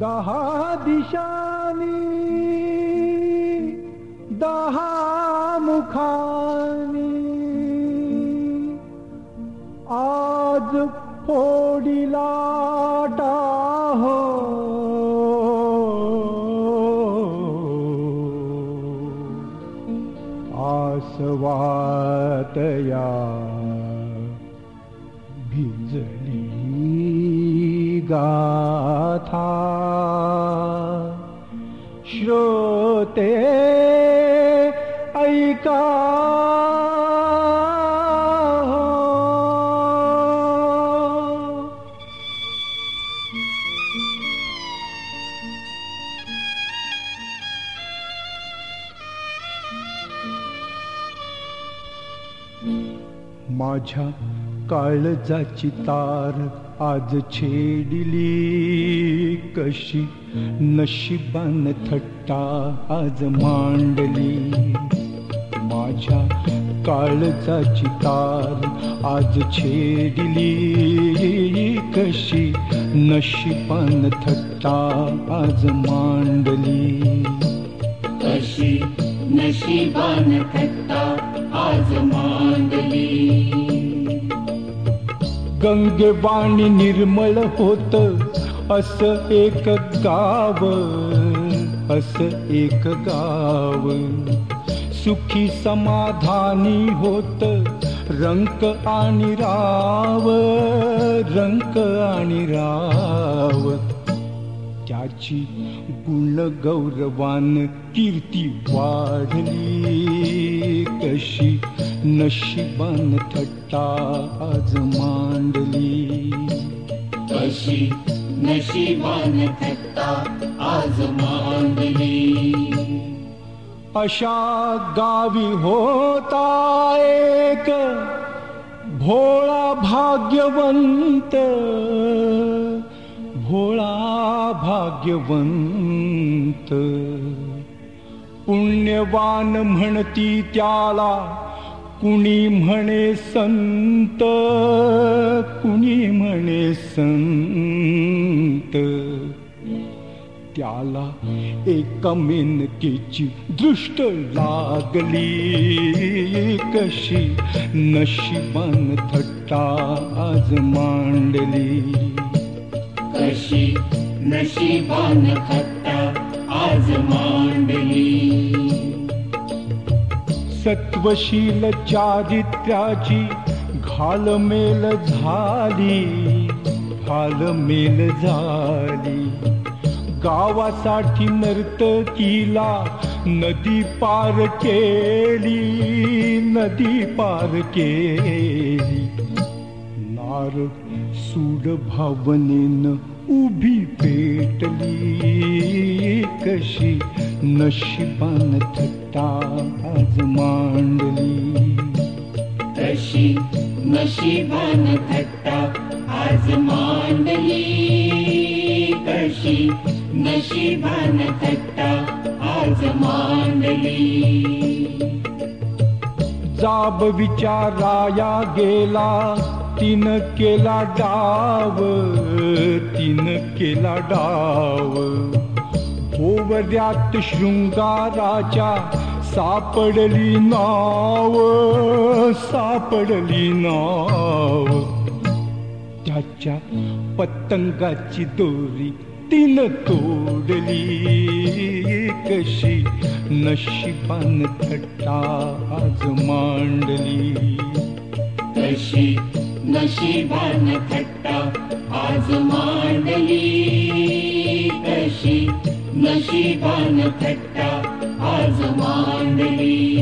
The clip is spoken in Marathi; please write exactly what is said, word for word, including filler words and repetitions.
दहा दिशानी दहा मुखानी आज फोडिला टाहो आसवातया भिजली गाथा श्रोते ऐका माझ्या काळजाची तार आज छेडिली कशी नशिबान थट्टा आज मांडली माझ्या काळजाची तार आज छेडिली कशी नशिबान थट्टा आज मांडली कशी नशिबान थट्टा आज मांडली गंगेवाणी निर्मळ होत असं एक गाव असं एक गाव सुखी समाधानी होत रंक आणि राव रंक आणि राव त्याची गुण गौरवान कीर्ती वाढली कशी नशिबान थट्टा आज मांडली कशी नशिबान थट्टा आज मांडली अशा गावी होता एक भोळा भाग्यवंत भोळा भाग्यवंत पुण्यवान म्हणती त्याला कुणी म्हणे संत कुणी म्हणे संत त्याला एका मेनकेची दृष्ट लागली कशी नशिबान थट्टा आज मांडली कशी नशिबान थट्टा आज मांडली सत्वशील चारित्र्याची घालमेल झाली घालमेल झाली गावासाठी नर्तकीला नदी पार केली नदी पार केली नार सूड भावनेनं उभी पेटली कशी नशिबान थट्टा आज मांडली कशी नशिबान थट्टा आज मांडली कशी नशिबान थट्टा आज मांडली जाब विचाराया गेला तीन केला डाव तीन केला डाव भोवऱ्यात शृंगाराच्या सापडली नाव सापडली नाव त्याच्या पतंगाची दोरी तीन तोडली कशी नशिबान थट्टा आज मांडली कशी नशिबान थट्टा आज मांडली कशी नशिबान थट्टा आज मांडली